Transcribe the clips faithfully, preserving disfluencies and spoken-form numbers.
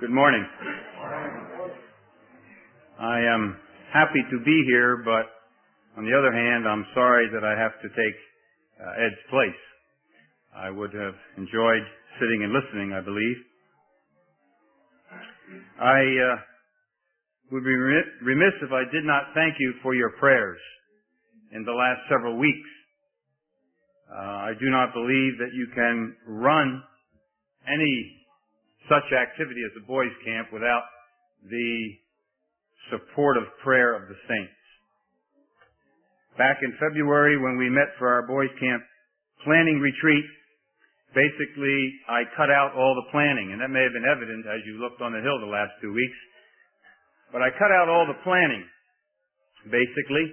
Good morning. I am happy to be here, but on the other hand, I'm sorry that I have to take uh, Ed's place. I would have enjoyed sitting and listening, I believe. I uh, would be remiss if I did not thank you for your prayers in the last several weeks. Uh, I do not believe that you can run any such activity as a boys' camp without the supportive prayer of the saints. Back in February when we met for our boys' camp planning retreat, basically I cut out all the planning, and that may have been evident as you looked on the hill the last two weeks. But I cut out all the planning, basically,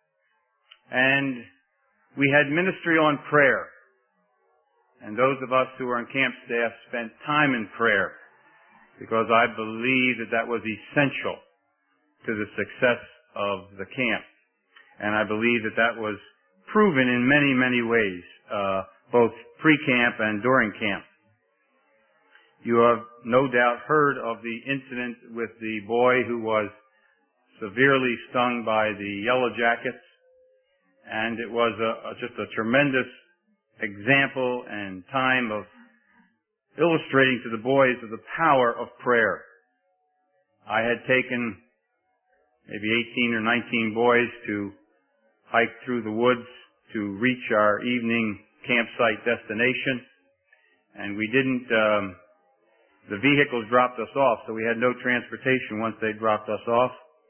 and we had ministry on prayer. And those of us who are on camp staff spent time in prayer because I believe that that was essential to the success of the camp. And I believe that that was proven in many, many ways, uh, both pre-camp and during camp. You have no doubt heard of the incident with the boy who was severely stung by the Yellow Jackets, and it was a, a, just a tremendous example and time of illustrating to the boys of the power of prayer. I had taken maybe eighteen or nineteen boys to hike through the woods to reach our evening campsite destination, and we didn't, um, the vehicles dropped us off, so we had no transportation once they dropped us off.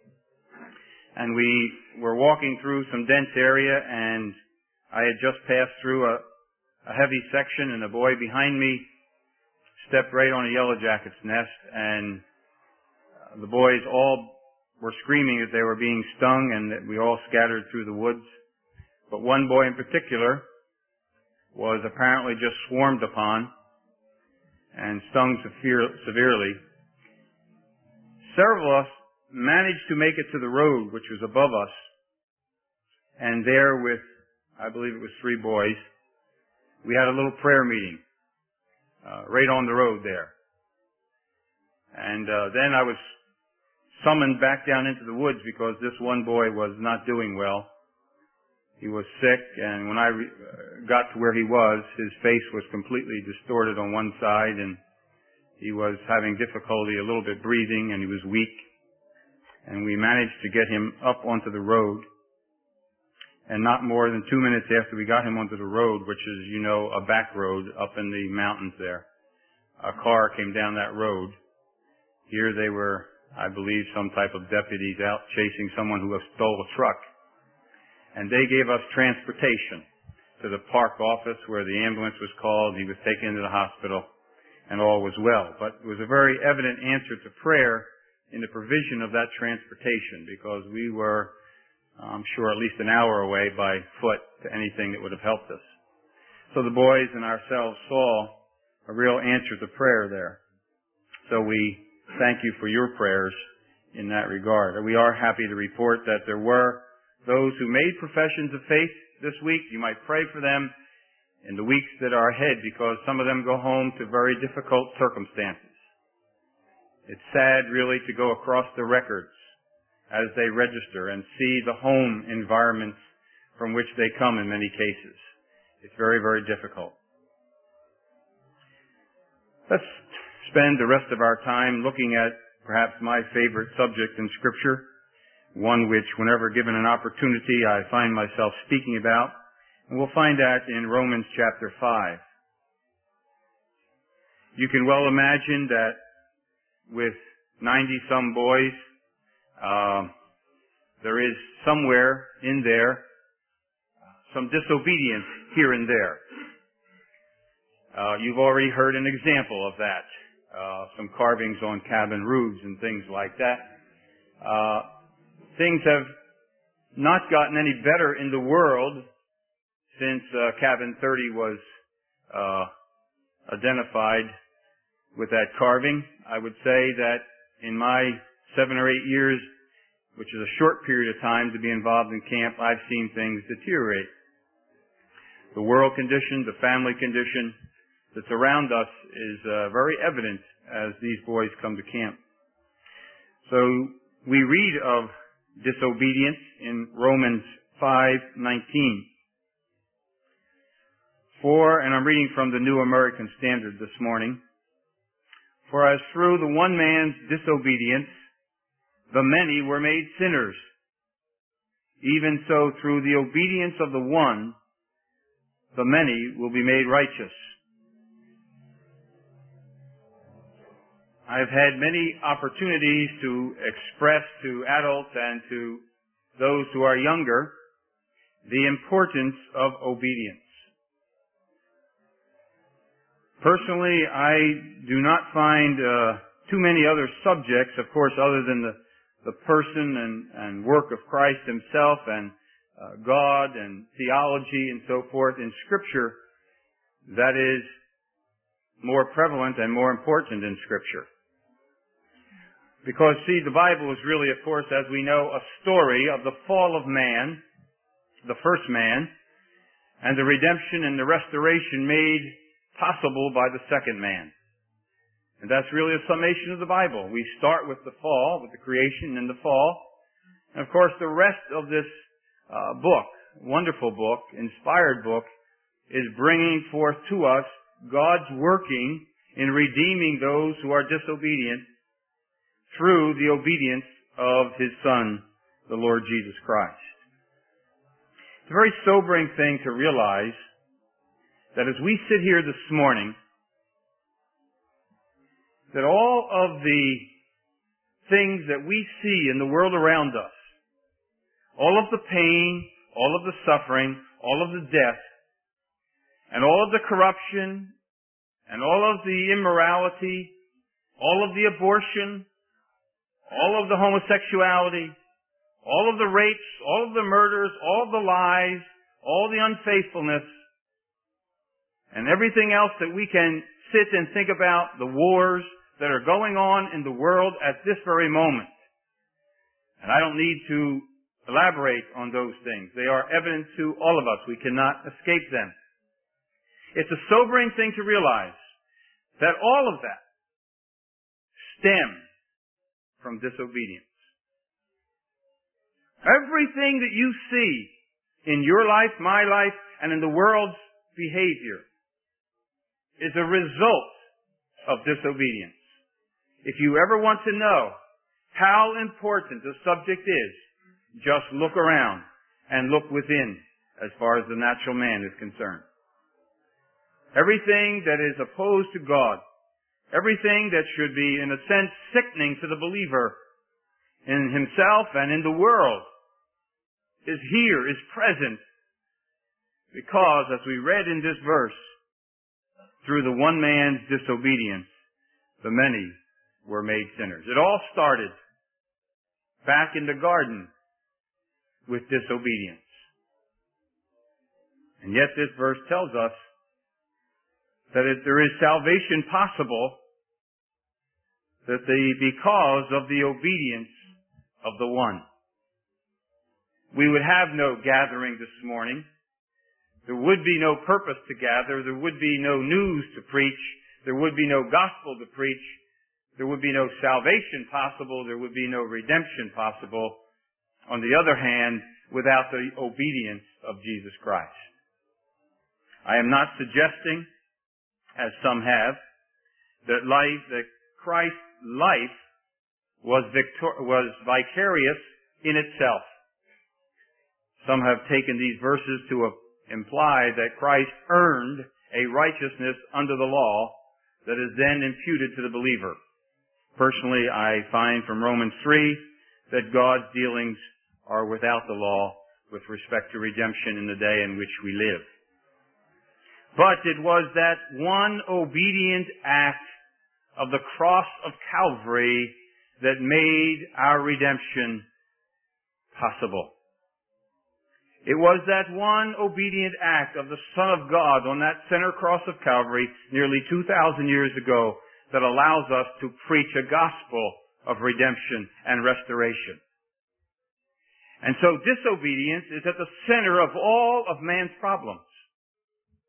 And we were walking through some dense area, and I had just passed through a a heavy section, and a boy behind me stepped right on a Yellow Jacket's nest, and the boys all were screaming that they were being stung and that we all scattered through the woods. But one boy in particular was apparently just swarmed upon and stung severe, severely. Several of us managed to make it to the road, which was above us, and there with, I believe it was three boys, we had a little prayer meeting uh, right on the road there. And uh, then I was summoned back down into the woods because this one boy was not doing well. He was sick, and when I re- got to where he was, his face was completely distorted on one side, and he was having difficulty a little bit breathing, and he was weak. And we managed to get him up onto the road. And not more than two minutes after we got him onto the road, which is, you know, a back road up in the mountains there, a car came down that road. Here they were, I believe, some type of deputies out chasing someone who had stole a truck. And they gave us transportation to the park office where the ambulance was called. He was taken into the hospital, and all was well. But it was a very evident answer to prayer in the provision of that transportation, because we were, I'm sure, at least an hour away by foot to anything that would have helped us. So the boys and ourselves saw a real answer to prayer there. So we thank you for your prayers in that regard. We are happy to report that there were those who made professions of faith this week. You might pray for them in the weeks that are ahead, because some of them go home to very difficult circumstances. It's sad, really, to go across the records as they register and see the home environments from which they come in many cases. It's very, very difficult. Let's spend the rest of our time looking at perhaps my favorite subject in Scripture, one which, whenever given an opportunity, I find myself speaking about, and we'll find that in Romans chapter five. You can well imagine that with ninety-some boys, Uh, there is somewhere in there some disobedience here and there. Uh, you've already heard an example of that. Uh, some carvings on cabin roofs and things like that. Uh, things have not gotten any better in the world since uh, cabin thirty was uh, identified with that carving. I would say that in my seven or eight years, which is a short period of time to be involved in camp, I've seen things deteriorate. The world condition, the family condition, that's around us is uh, very evident as these boys come to camp. So we read of disobedience in Romans five nineteen. For, and I'm reading from the New American Standard this morning, for as through the one man's disobedience the many were made sinners, even so through the obedience of the one the many will be made righteous. I've had many opportunities to express to adults and to those who are younger the importance of obedience. Personally, I do not find uh, too many other subjects, of course, other than the, the person and, and work of Christ himself and uh, God and theology and so forth in Scripture, that is more prevalent and more important in Scripture. Because, see, the Bible is really, of course, as we know, a story of the fall of man, the first man, and the redemption and the restoration made possible by the second man. And that's really a summation of the Bible. We start with the fall, with the creation and the fall. And of course, the rest of this uh, book, wonderful book, inspired book, is bringing forth to us God's working in redeeming those who are disobedient through the obedience of His Son, the Lord Jesus Christ. It's a very sobering thing to realize that as we sit here this morning, that all of the things that we see in the world around us, all of the pain, all of the suffering, all of the death, and all of the corruption, and all of the immorality, all of the abortion, all of the homosexuality, all of the rapes, all of the murders, all of the lies, all the unfaithfulness, and everything else that we can sit and think about, the wars that are going on in the world at this very moment. And I don't need to elaborate on those things. They are evident to all of us. We cannot escape them. It's a sobering thing to realize that all of that stems from disobedience. Everything that you see in your life, my life, and in the world's behavior is a result of disobedience. If you ever want to know how important the subject is, just look around and look within as far as the natural man is concerned. Everything that is opposed to God, everything that should be, in a sense, sickening to the believer in himself and in the world is here, is present, because, as we read in this verse, through the one man's disobedience, the many were made sinners. It all started back in the garden with disobedience. And yet this verse tells us that if there is salvation possible, that the, because of the obedience of the one. We would have no gathering this morning. There would be no purpose to gather. There would be no news to preach. There would be no gospel to preach. There would be no salvation possible. There would be no redemption possible. On the other hand, without the obedience of Jesus Christ. I am not suggesting, as some have, that life, that Christ's life was victor- was vicarious in itself. Some have taken these verses to imply that Christ earned a righteousness under the law that is then imputed to the believer. Personally, I find from Romans three that God's dealings are without the law with respect to redemption in the day in which we live. But it was that one obedient act of the cross of Calvary that made our redemption possible. It was that one obedient act of the Son of God on that center cross of Calvary nearly two thousand years ago that allows us to preach a gospel of redemption and restoration. And so disobedience is at the center of all of man's problems.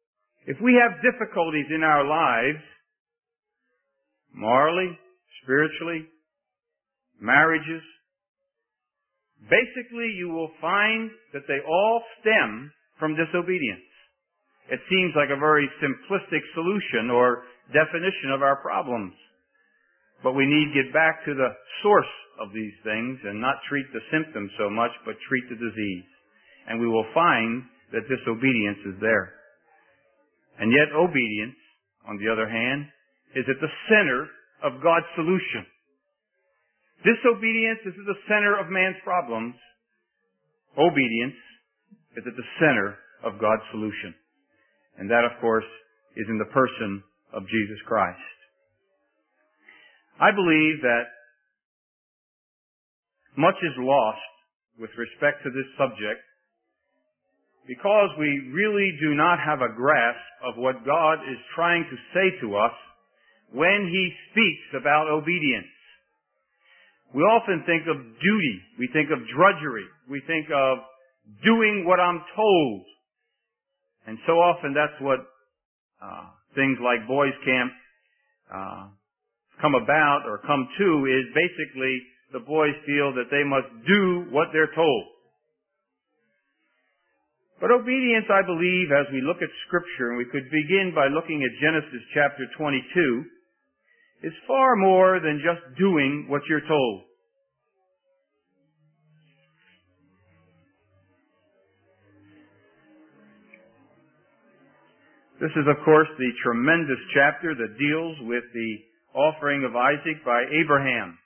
If we have difficulties in our lives, morally, spiritually, marriages, basically you will find that they all stem from disobedience. It seems like a very simplistic solution or definition of our problems. But we need to get back to the source of these things and not treat the symptoms so much, but treat the disease. And we will find that disobedience is there. And yet obedience, on the other hand, is at the center of God's solution. Disobedience is at the center of man's problems. Obedience is at the center of God's solution. And that, of course, is in the person of Jesus Christ. I believe that much is lost with respect to this subject because we really do not have a grasp of what God is trying to say to us when He speaks about obedience. We often think of duty. We think of drudgery. We think of doing what I'm told. And so often that's what uh, things like boys' camp uh, come about or come to is basically the boys feel that they must do what they're told. But obedience, I believe, as we look at Scripture, and we could begin by looking at Genesis chapter twenty-two, is far more than just doing what you're told. This is, of course, the tremendous chapter that deals with the offering of Isaac by Abraham.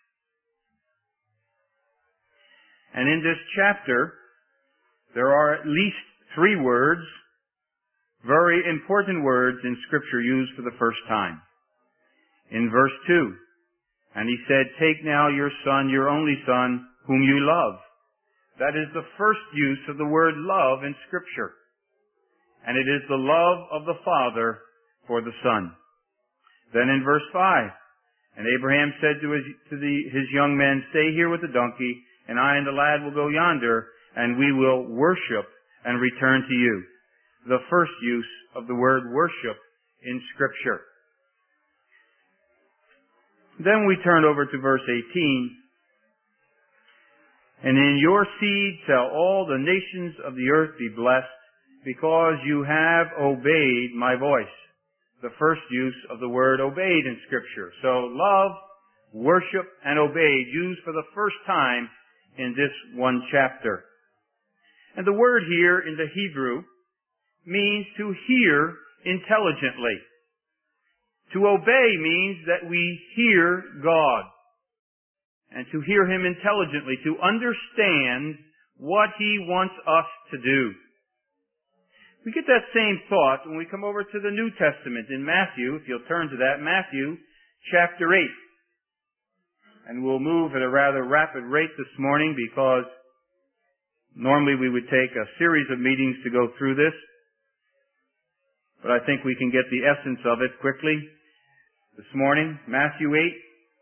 And in this chapter, there are at least three words, very important words in Scripture used for the first time. In verse two, and he said, "Take now your son, your only son, whom you love." That is the first use of the word love in Scripture. And it is the love of the Father for the Son. Then in verse five, and Abraham said to his, to the, his young men, "Stay here with the donkey, and I and the lad will go yonder, and we will worship and return to you." The first use of the word worship in Scripture. Then we turn over to verse eighteen. "And in your seed shall all the nations of the earth be blessed, because you have obeyed my voice." The first use of the word obeyed in Scripture. So love, worship, and obeyed used for the first time in this one chapter. And the word here in the Hebrew means to hear intelligently. To obey means that we hear God. And to hear Him intelligently, to understand what He wants us to do. We get that same thought when we come over to the New Testament in Matthew, if you'll turn to that, Matthew chapter eight. And we'll move at a rather rapid rate this morning because normally we would take a series of meetings to go through this. But I think we can get the essence of it quickly this morning. Matthew eight.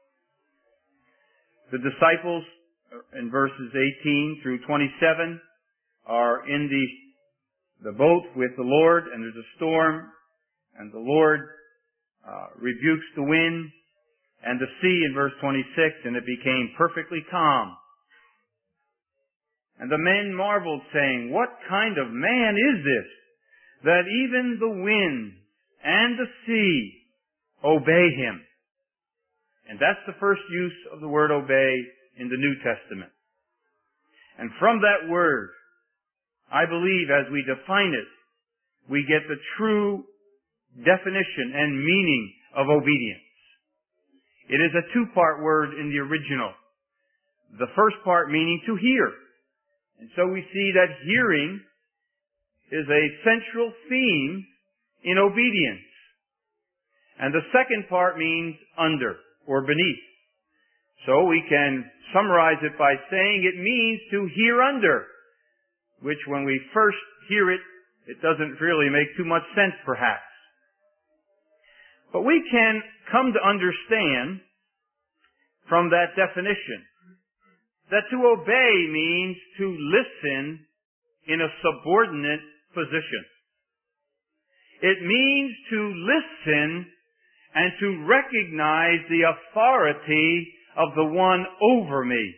The disciples in verses eighteen through twenty-seven are in the the boat with the Lord, and there's a storm, and the Lord uh, rebukes the wind and the sea in verse twenty-six, and it became perfectly calm. And the men marveled, saying, "What kind of man is this, that even the wind and the sea obey Him?" And that's the first use of the word obey in the New Testament. And from that word, I believe as we define it, we get the true definition and meaning of obedience. It is a two-part word in the original. The first part meaning to hear. And so we see that hearing is a central theme in obedience. And the second part means under or beneath. So we can summarize it by saying it means to hear under, which when we first hear it, it doesn't really make too much sense perhaps. But we can come to understand from that definition that to obey means to listen in a subordinate position. It means to listen and to recognize the authority of the one over me.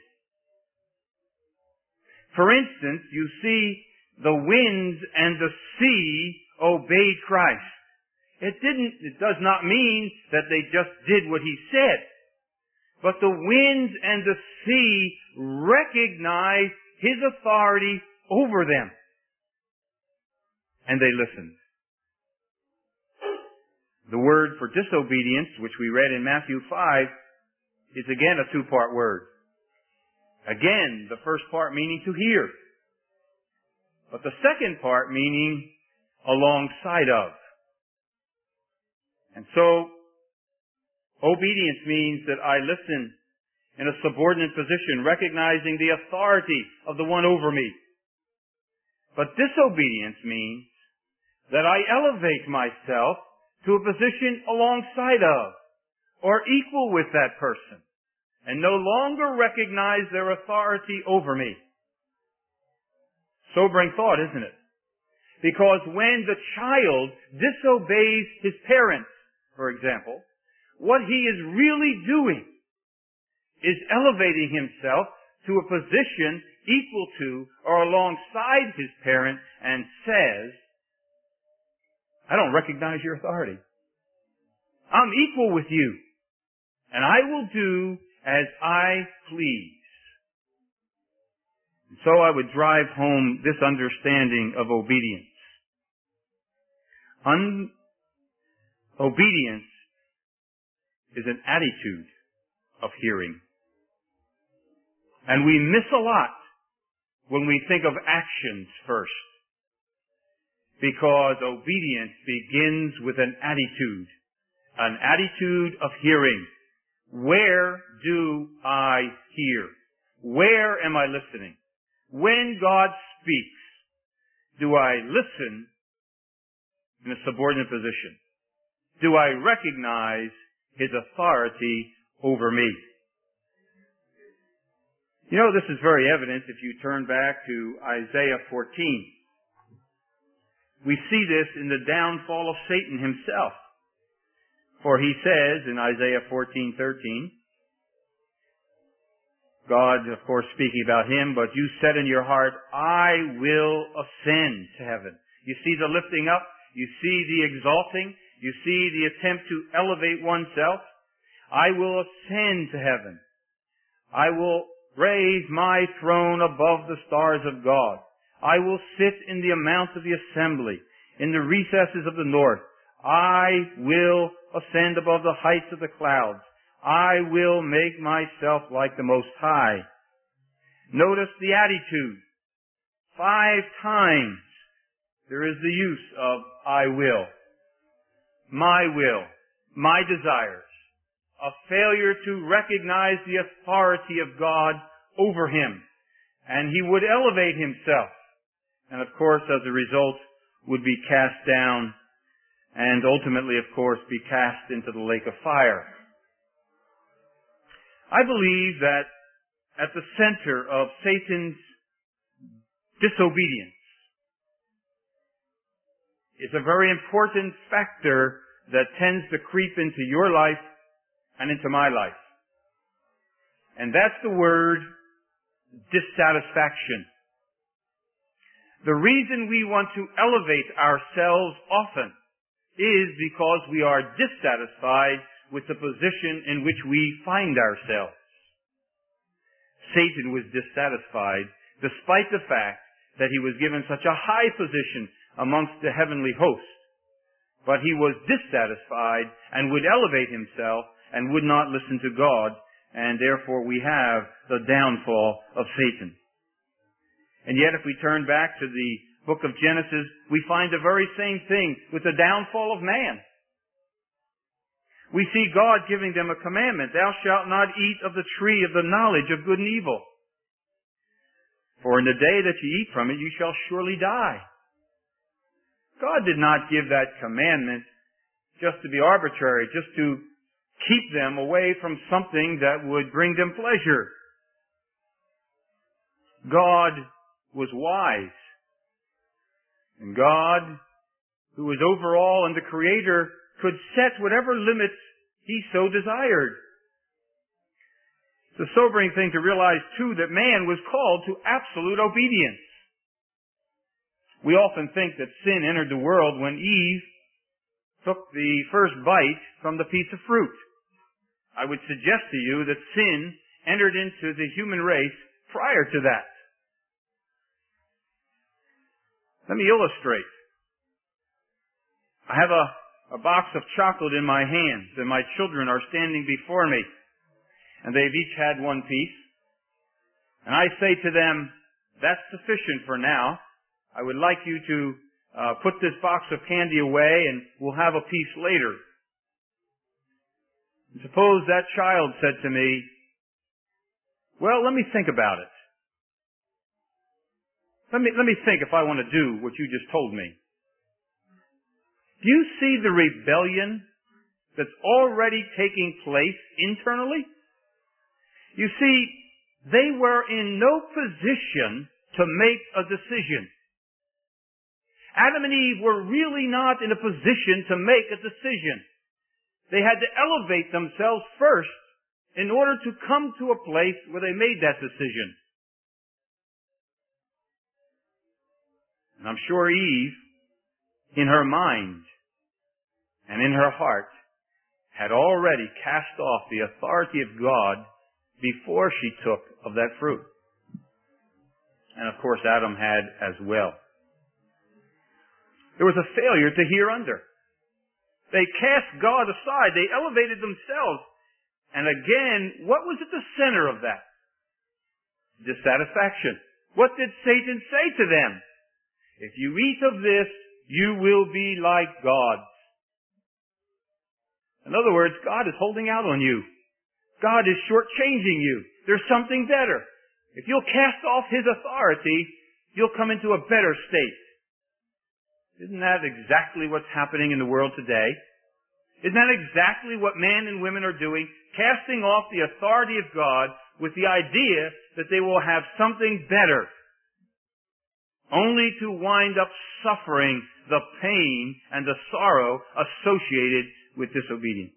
For instance, you see the winds and the sea obeyed Christ. It didn't, it does not mean that they just did what he said. But the winds and the sea recognized his authority over them. And they listened. The word for disobedience, which we read in Matthew five, is again a two-part word. Again, the first part meaning to hear. But the second part meaning alongside of. And so, obedience means that I listen in a subordinate position, recognizing the authority of the one over me. But disobedience means that I elevate myself to a position alongside of, or equal with that person, and no longer recognize their authority over me. Sobering thought, isn't it? Because when the child disobeys his parents, for example, what he is really doing is elevating himself to a position equal to or alongside his parent and says, I don't recognize your authority. I'm equal with you, and I will do as I please. So I would drive home this understanding of obedience. Un- obedience is an attitude of hearing. And we miss a lot when we think of actions first. Because obedience begins with an attitude. An attitude of hearing. Where do I hear? Where am I listening? When God speaks, do I listen in a subordinate position? Do I recognize his authority over me? You know, this is very evident if you turn back to Isaiah fourteen. We see this in the downfall of Satan himself. For he says in Isaiah fourteen thirteen, God, of course, speaking about him, but you said in your heart, I will ascend to heaven. You see the lifting up, you see the exalting, you see the attempt to elevate oneself. I will ascend to heaven. I will raise my throne above the stars of God. I will sit in the mount of the assembly, in the recesses of the north. I will ascend above the heights of the clouds. I will make myself like the Most High. Notice the attitude. Five times there is the use of I will. My will. My desires. A failure to recognize the authority of God over him. And he would elevate himself. And of course, as a result, would be cast down and ultimately, of course, be cast into the lake of fire. I believe that at the center of Satan's disobedience is a very important factor that tends to creep into your life and into my life. And that's the word dissatisfaction. The reason we want to elevate ourselves often is because we are dissatisfied with the position in which we find ourselves. Satan was dissatisfied despite the fact that he was given such a high position amongst the heavenly host. But he was dissatisfied and would elevate himself and would not listen to God, and therefore we have the downfall of Satan. And yet if we turn back to the book of Genesis, we find the very same thing with the downfall of man. We see God giving them a commandment, thou shalt not eat of the tree of the knowledge of good and evil. For in the day that you eat from it, you shall surely die. God did not give that commandment just to be arbitrary, just to keep them away from something that would bring them pleasure. God was wise. And God, who was over all and the Creator, could set whatever limits he so desired. It's a sobering thing to realize, too, that man was called to absolute obedience. We often think that sin entered the world when Eve took the first bite from the piece of fruit. I would suggest to you that sin entered into the human race prior to that. Let me illustrate. I have a, a box of chocolate in my hands, and my children are standing before me, and they've each had one piece. And I say to them, that's sufficient for now. I would like you to uh, put this box of candy away, and we'll have a piece later. And suppose that child said to me, well, let me think about it. Let me, let me think if I want to do what you just told me. Do you see the rebellion that's already taking place internally? You see, they were in no position to make a decision. Adam and Eve were really not in a position to make a decision. They had to elevate themselves first in order to come to a place where they made that decision. And I'm sure Eve, in her mind and in her heart, had already cast off the authority of God before she took of that fruit. And of course Adam had as well. There was a failure to hear under. They cast God aside. They elevated themselves. And again, what was at the center of that? Dissatisfaction. What did Satan say to them? If you eat of this, you will be like gods. In other words, God is holding out on you. God is shortchanging you. There's something better. If you'll cast off His authority, you'll come into a better state. Isn't that exactly what's happening in the world today? Isn't that exactly what men and women are doing? Casting off the authority of God with the idea that they will have something better, only to wind up suffering the pain and the sorrow associated with disobedience.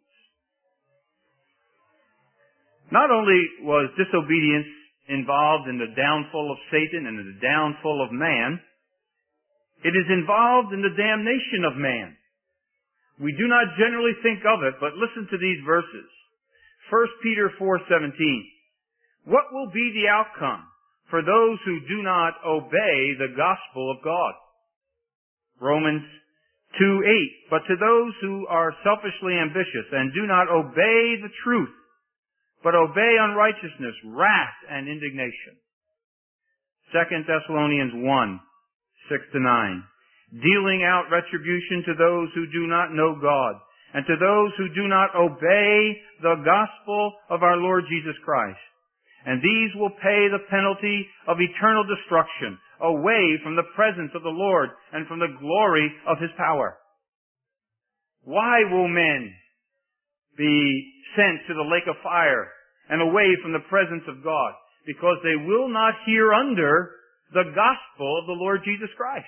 Not only was disobedience involved in the downfall of Satan and in the downfall of man, it is involved in the damnation of man. We do not generally think of it, but listen to these verses. First Peter four seventeen. What will be the outcome for those who do not obey the gospel of God? Romans two eight. But to those who are selfishly ambitious and do not obey the truth, but obey unrighteousness, wrath, and indignation. Second Thessalonians one six to nine. Dealing out retribution to those who do not know God, and to those who do not obey the gospel of our Lord Jesus Christ. And these will pay the penalty of eternal destruction, away from the presence of the Lord and from the glory of His power. Why will men be sent to the lake of fire and away from the presence of God? Because they will not hear under the gospel of the Lord Jesus Christ.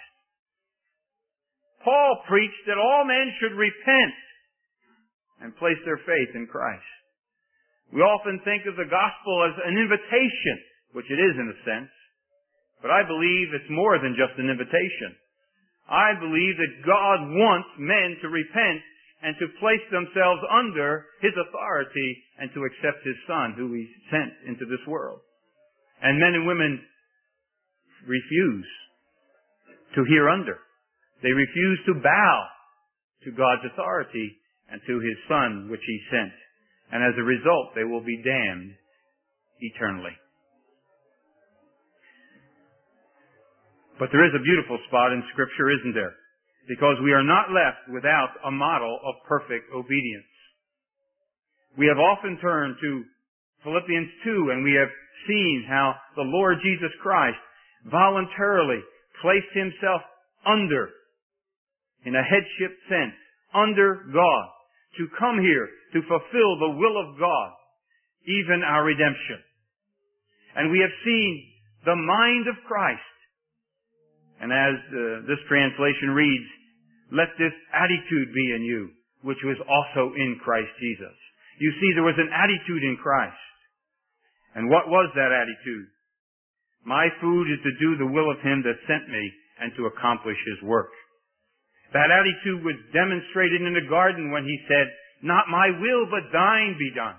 Paul preached that all men should repent and place their faith in Christ. We often think of the gospel as an invitation, which it is in a sense, but I believe it's more than just an invitation. I believe that God wants men to repent and to place themselves under His authority and to accept His Son, who He sent into this world. And men and women refuse to hear under. They refuse to bow to God's authority and to His Son, which He sent. And as a result, they will be damned eternally. But there is a beautiful spot in Scripture, isn't there? Because we are not left without a model of perfect obedience. We have often turned to Philippians two, and we have seen how the Lord Jesus Christ voluntarily placed Himself under, in a headship sense, under God, to come here to fulfill the will of God, even our redemption. And we have seen the mind of Christ. And as uh, this translation reads, let this attitude be in you, which was also in Christ Jesus. You see, there was an attitude in Christ. And what was that attitude? My food is to do the will of him that sent me and to accomplish his work. That attitude was demonstrated in the garden when he said, not my will, but thine be done.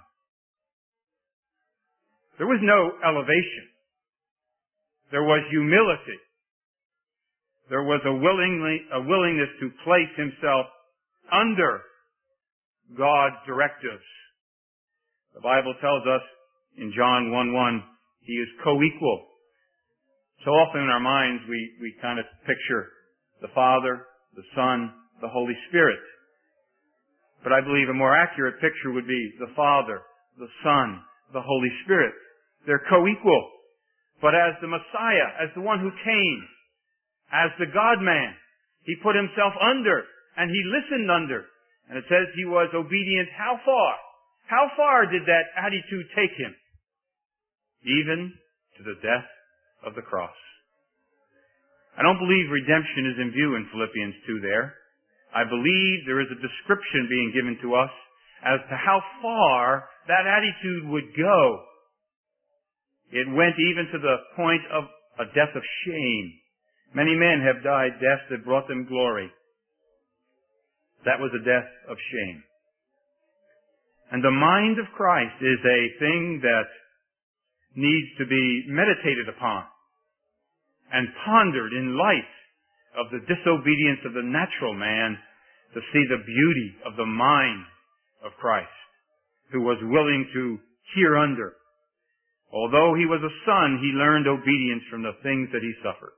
There was no elevation. There was humility. There was a, willingly, a willingness to place himself under God's directives. The Bible tells us in John one one, he is co-equal. So often in our minds we, we kind of picture the Father, the Son, the Holy Spirit. But I believe a more accurate picture would be the Father, the Son, the Holy Spirit. They're co-equal. But as the Messiah, as the one who came, as the God-man, he put himself under, and he listened under. And it says he was obedient how far? How far did that attitude take him? Even to the death of the cross. I don't believe redemption is in view in Philippians two there. I believe there is a description being given to us as to how far that attitude would go. It went even to the point of a death of shame. Many men have died deaths that brought them glory. That was a death of shame. And the mind of Christ is a thing that needs to be meditated upon and pondered in light of the disobedience of the natural man to see the beauty of the mind of Christ, who was willing to hear under. Although he was a son, he learned obedience from the things that he suffered.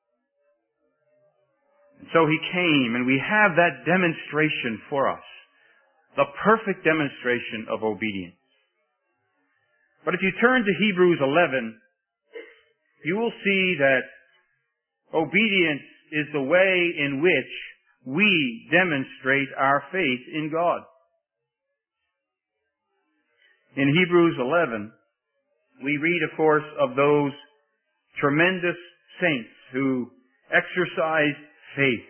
And so he came, and we have that demonstration for us, the perfect demonstration of obedience. But if you turn to Hebrews eleven, you will see that obedience is the way in which we demonstrate our faith in God. In Hebrews eleven, we read, of course, of those tremendous saints who exercised faith.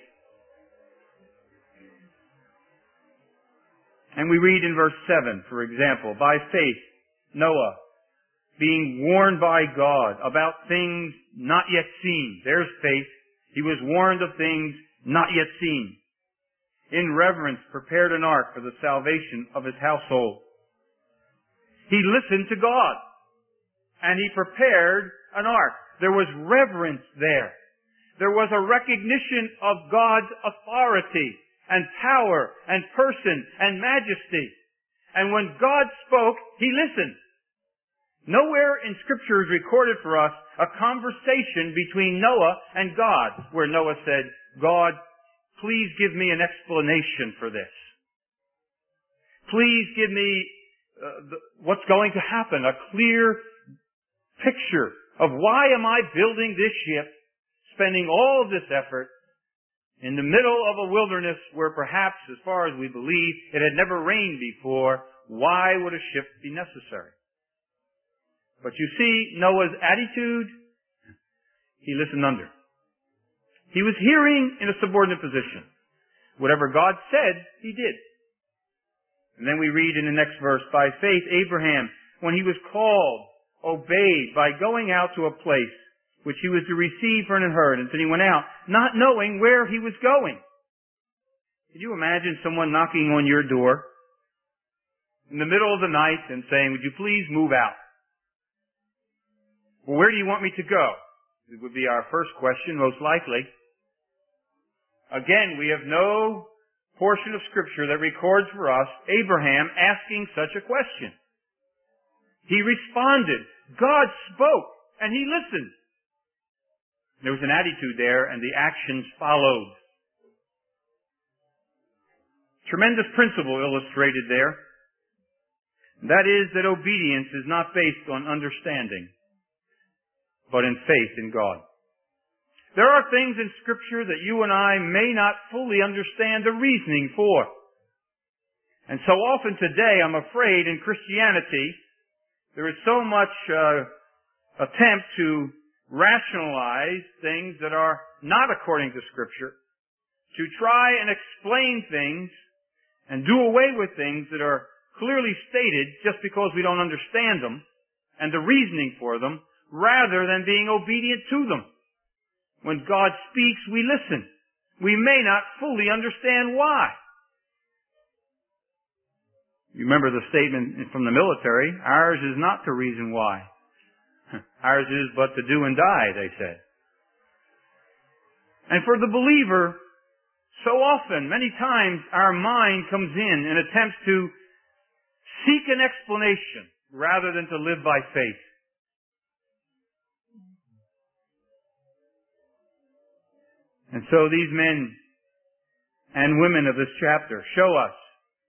And we read in verse seven, for example, by faith, Noah, being warned by God about things not yet seen. There's faith. He was warned of things not yet seen. In reverence, prepared an ark for the salvation of his household. He listened to God, and he prepared an ark. There was reverence there. There was a recognition of God's authority and power and person and majesty. And when God spoke, he listened. Nowhere in Scripture is recorded for us a conversation between Noah and God, where Noah said, God, please give me an explanation for this. Please give me uh, the, what's going to happen, a clear picture of why am I building this ship, spending all of this effort in the middle of a wilderness where perhaps, as far as we believe, it had never rained before. Why would a ship be necessary? But you see Noah's attitude, he listened under. He was hearing in a subordinate position. Whatever God said, he did. And then we read in the next verse, by faith Abraham, when he was called, obeyed by going out to a place which he was to receive for an inheritance, and he went out, not knowing where he was going. Could you imagine someone knocking on your door in the middle of the night and saying, would you please move out? Well, where do you want me to go? It would be our first question, most likely. Again, we have no portion of Scripture that records for us Abraham asking such a question. He responded. God spoke, and he listened. There was an attitude there, and the actions followed. Tremendous principle illustrated there. That is that obedience is not based on understanding, but in faith in God. There are things in Scripture that you and I may not fully understand the reasoning for. And so often today, I'm afraid, in Christianity, there is so much uh, attempt to rationalize things that are not according to Scripture, to try and explain things and do away with things that are clearly stated just because we don't understand them and the reasoning for them, rather than being obedient to them. When God speaks, we listen. We may not fully understand why. You remember the statement from the military, ours is not to reason why. Ours is but to do and die, they said. And for the believer, so often, many times, our mind comes in and attempts to seek an explanation rather than to live by faith. And so these men and women of this chapter show us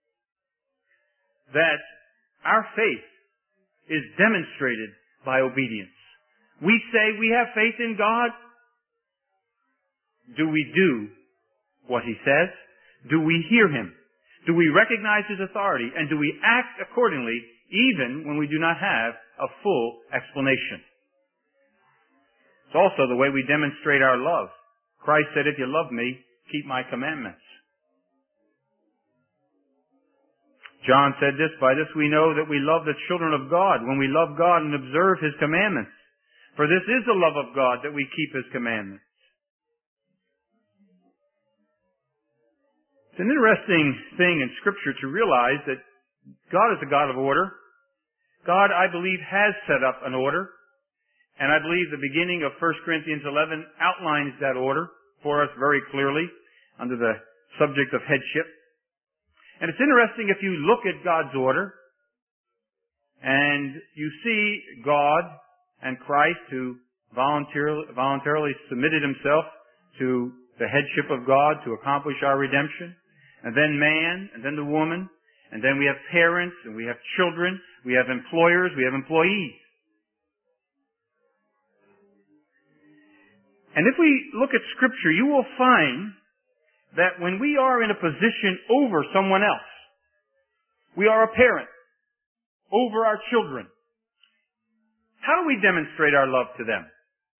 that our faith is demonstrated by obedience. We say we have faith in God. Do we do what He says? Do we hear Him? Do we recognize His authority? And do we act accordingly even when we do not have a full explanation? It's also the way we demonstrate our love. Christ said, if you love me, keep my commandments. John said this, by this we know that we love the children of God, when we love God and observe His commandments. For this is the love of God, that we keep His commandments. It's an interesting thing in Scripture to realize that God is a God of order. God, I believe, has set up an order. And I believe the beginning of First Corinthians eleven outlines that order for us very clearly under the subject of headship. And it's interesting if you look at God's order and you see God and Christ, who voluntarily, voluntarily submitted Himself to the headship of God to accomplish our redemption, and then man, and then the woman, and then we have parents, and we have children, we have employers, we have employees. And if we look at Scripture, you will find that when we are in a position over someone else, we are a parent over our children. How do we demonstrate our love to them?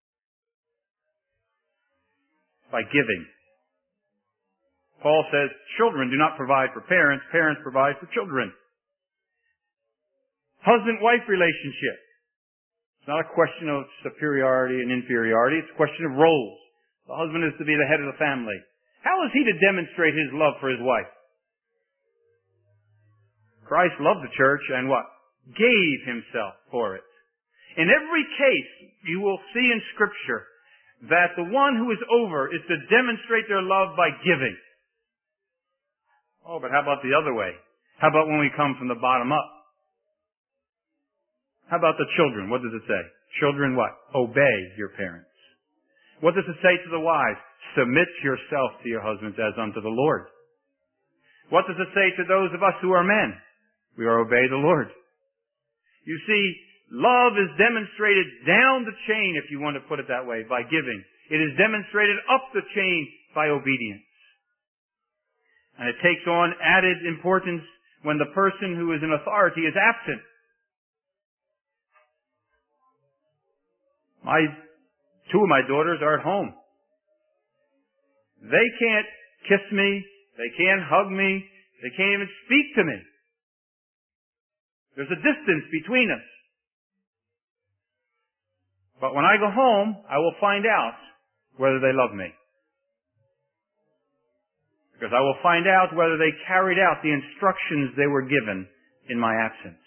By giving. Paul says, children do not provide for parents, parents provide for children. Husband-wife relationship. It's not a question of superiority and inferiority. It's a question of roles. The husband is to be the head of the family. How is he to demonstrate his love for his wife? Christ loved the church and what? Gave Himself for it. In every case, you will see in Scripture that the one who is over is to demonstrate their love by giving. Oh, but how about the other way? How about when we come from the bottom up? How about the children? What does it say? Children what? Obey your parents. What does it say to the wives? Submit yourself to your husbands as unto the Lord. What does it say to those of us who are men? We are obey the Lord. You see, love is demonstrated down the chain, if you want to put it that way, by giving. It is demonstrated up the chain by obedience. And it takes on added importance when the person who is in authority is absent. My, two of my daughters are at home. They can't kiss me. They can't hug me. They can't even speak to me. There's a distance between us. But when I go home, I will find out whether they love me. Because I will find out whether they carried out the instructions they were given in my absence.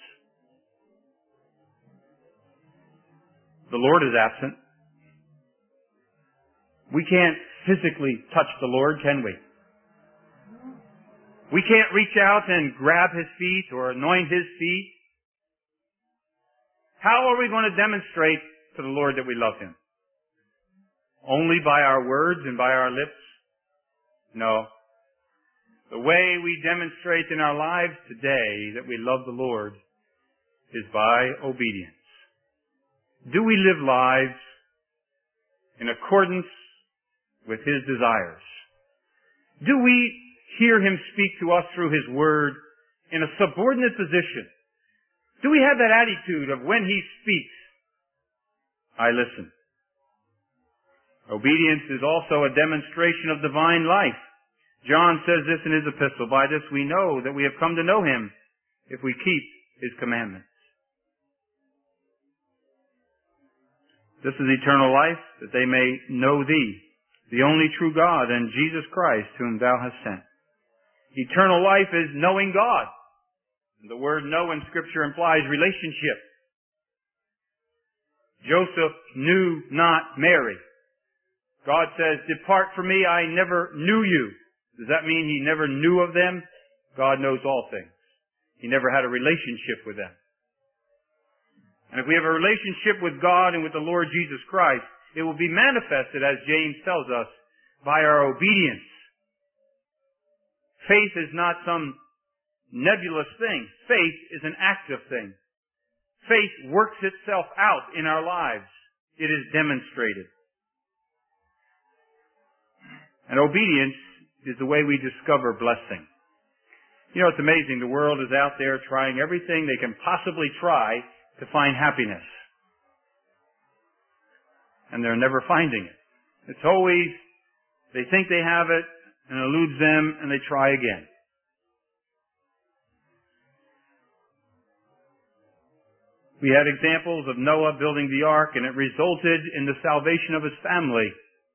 The Lord is absent. We can't physically touch the Lord, can we? We can't reach out and grab His feet or anoint His feet. How are we going to demonstrate to the Lord that we love Him? Only by our words and by our lips? No. The way we demonstrate in our lives today that we love the Lord is by obedience. Do we live lives in accordance with His desires? Do we hear Him speak to us through His Word in a subordinate position? Do we have that attitude of when He speaks, I listen? Obedience is also a demonstration of divine life. John says this in his epistle, "By this we know that we have come to know him, if we keep his commandments." This is eternal life, that they may know thee, the only true God, and Jesus Christ, whom thou hast sent. Eternal life is knowing God. The word know in Scripture implies relationship. Joseph knew not Mary. God says, "Depart from me, I never knew you." Does that mean he never knew of them? God knows all things. He never had a relationship with them. And if we have a relationship with God and with the Lord Jesus Christ, it will be manifested, as James tells us, by our obedience. Faith is not some nebulous thing. Faith is an active thing. Faith works itself out in our lives. It is demonstrated. And obedience is the way we discover blessing. You know, it's amazing. The world is out there trying everything they can possibly try to find happiness. And they're never finding it. It's always, they think they have it, and it eludes them, and they try again. We had examples of Noah building the ark, and it resulted in the salvation of his family.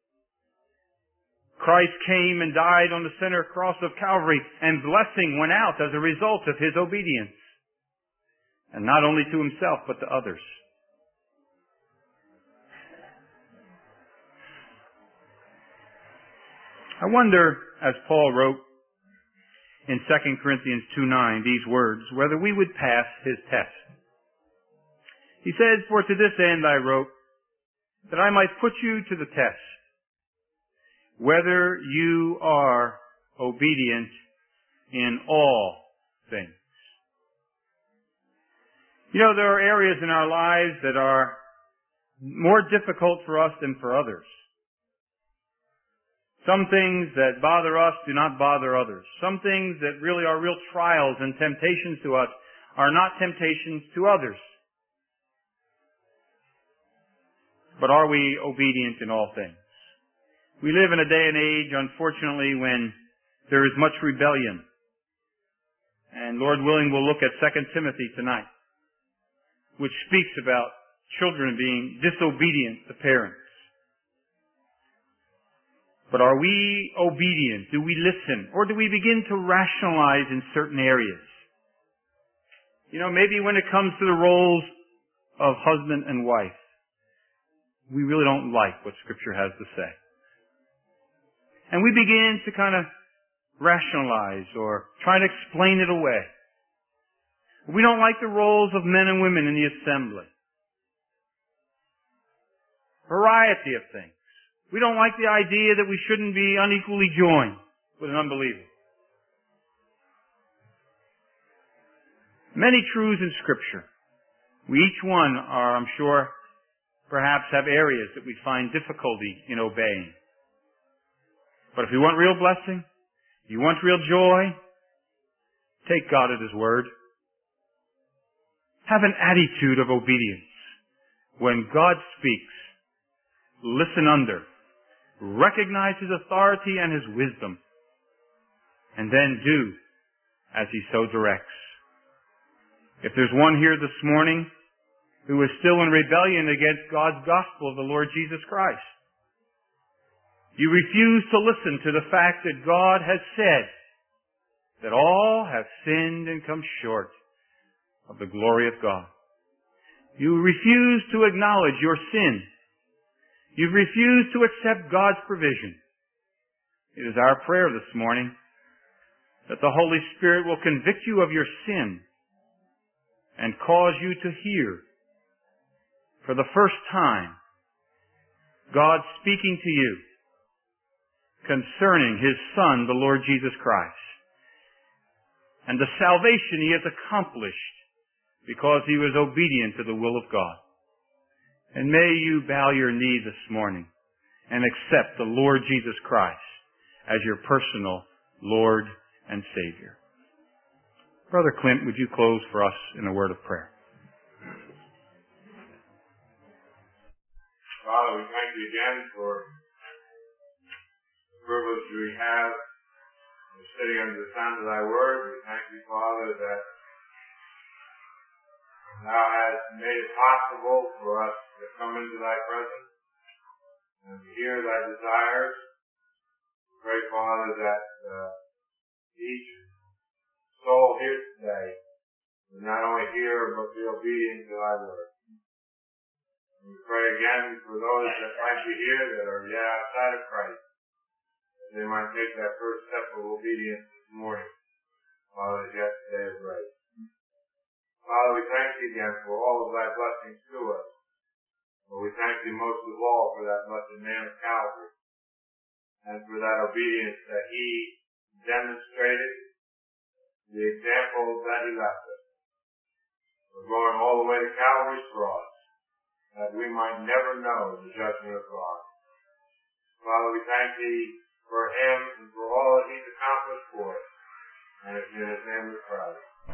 Christ came and died on the center cross of Calvary, and blessing went out as a result of his obedience. And not only to himself, but to others. I wonder, as Paul wrote in Second Corinthians two nine, these words, whether we would pass his test. He says, "For to this end I wrote, that I might put you to the test, whether you are obedient in all things." You know, there are areas in our lives that are more difficult for us than for others. Some things that bother us do not bother others. Some things that really are real trials and temptations to us are not temptations to others. But are we obedient in all things? We live in a day and age, unfortunately, when there is much rebellion. And Lord willing, we'll look at Second Timothy tonight, which speaks about children being disobedient to parents. But are we obedient? Do we listen? Or do we begin to rationalize in certain areas? You know, maybe when it comes to the roles of husband and wife, we really don't like what Scripture has to say. And we begin to kind of rationalize or try to explain it away. We don't like the roles of men and women in the assembly. Variety of things. We don't like the idea that we shouldn't be unequally joined with an unbeliever. Many truths in Scripture. We each one are, I'm sure, perhaps have areas that we find difficulty in obeying. But if you want real blessing, you want real joy, take God at His word. Have an attitude of obedience. When God speaks, listen under. Recognize His authority and His wisdom. And then do as He so directs. If there's one here this morning who is still in rebellion against God's gospel of the Lord Jesus Christ, you refuse to listen to the fact that God has said that all have sinned and come short of the glory of God. You refuse to acknowledge your sin. You've refused to accept God's provision. It is our prayer this morning that the Holy Spirit will convict you of your sin and cause you to hear for the first time God speaking to you concerning His Son, the Lord Jesus Christ, and the salvation He has accomplished because He was obedient to the will of God. And may you bow your knee this morning and accept the Lord Jesus Christ as your personal Lord and Savior. Brother Clint, would you close for us in a word of prayer? Father, we thank you again for the privilege we have We're sitting under the sound of thy word. We thank you, Father, that thou hast made it possible for us to come into thy presence and to hear thy desires. Pray, Father, that uh, each soul here today will not only hear but be obedient to thy word. And we pray again for those that might be here that are yet outside of Christ, that they might take that first step of obedience this morning, while it is yet the day of grace. Father, we thank you again for all of thy blessings to us. But we thank you most of all for that blessed man of Calvary, and for that obedience that he demonstrated, the example that he left us. We're going all the way to Calvary's cross, that we might never know the judgment of God. Father, we thank thee for him and for all that he's accomplished for us. And it's in his name we pray.